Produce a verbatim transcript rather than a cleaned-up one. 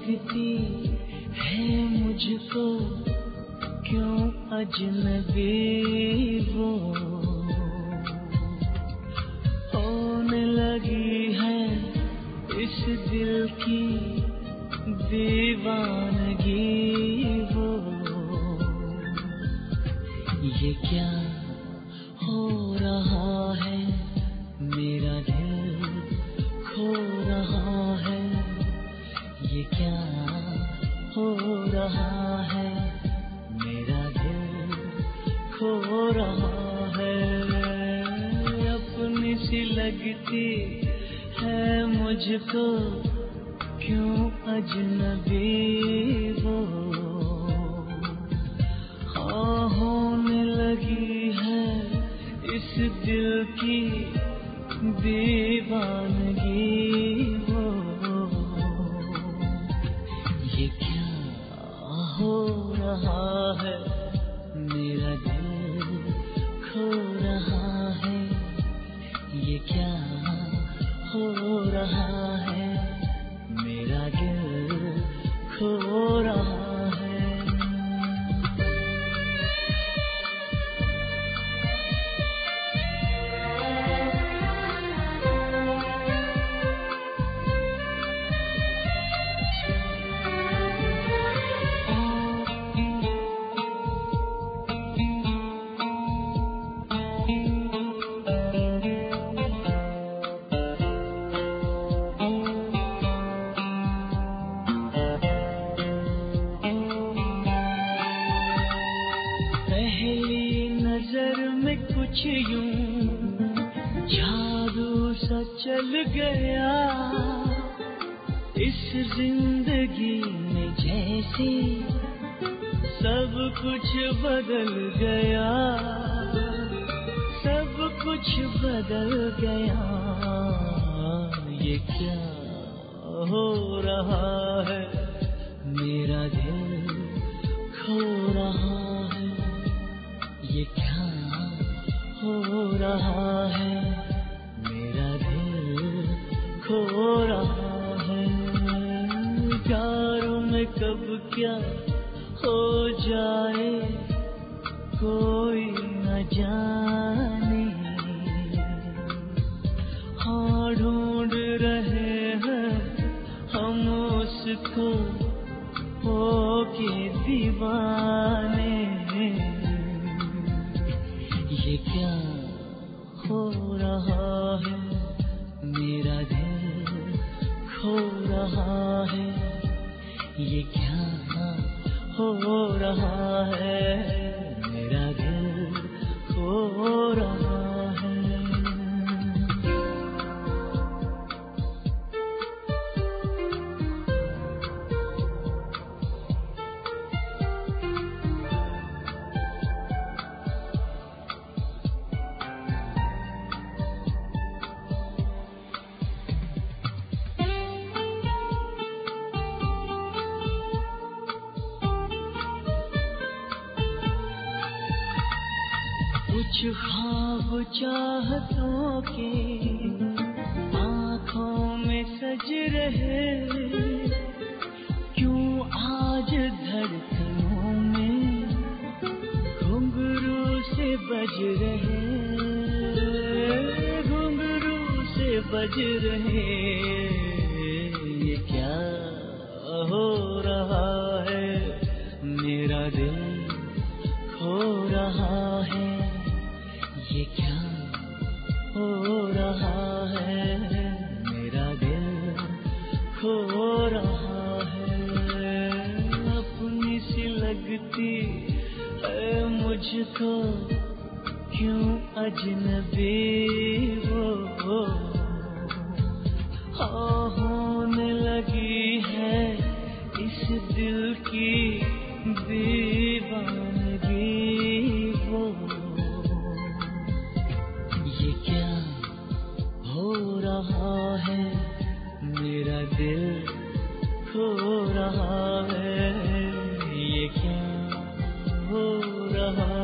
लगती है मुझको क्यों अजनबी वो, होने लगी है इस दिल की दीवानगी वो। ये क्या हो रहा है, मेरा दिल खो रहा है। ये क्या हो रहा है, मेरा दिल खो रहा है। अपनी सी लगती है मुझको क्यों अजनबी वो, हाँ होने लगी है इस दिल की दीवानगी वो। ये क्या हो रहा है, मेरा दिल खो रहा है। ये क्या हो रहा है, मेरा दिल खो रहा है। कुछ यूं जादू सा चल गया इस जिंदगी में, जैसे सब कुछ बदल गया, सब कुछ बदल गया। ये क्या हो रहा है, मेरा दिल खो रहा है। ये क्या हो रहा है, मेरा दिल खो रहा है। प्यारों में कब क्या हो जाए कोई न जाने, हाँ ढूंढ रहे हैं हम उसको होके दीवाने। ये क्या हो रहा है, मेरा दिल खो रहा है। ये क्या हो रहा है, मेरा दिल खो रहा है। कुछ ख्वाब चाहतों के आँखों में सज रहे, क्यों आज धड़कनों में घुंघरू से बज रहे, घुंघरू से बज रहे। ये क्या हो रहा है, मेरा दिल खो रहा है। ये क्या हो रहा है, मेरा दिल खो रहा है। अपनी सी लगती है मुझको क्यों अजनबी वो, हाँ होने लगी है इस दिल की दीवानगी वो। ये क्या हो रहा है, मेरा दिल खो रहा है। ये क्या हो रहा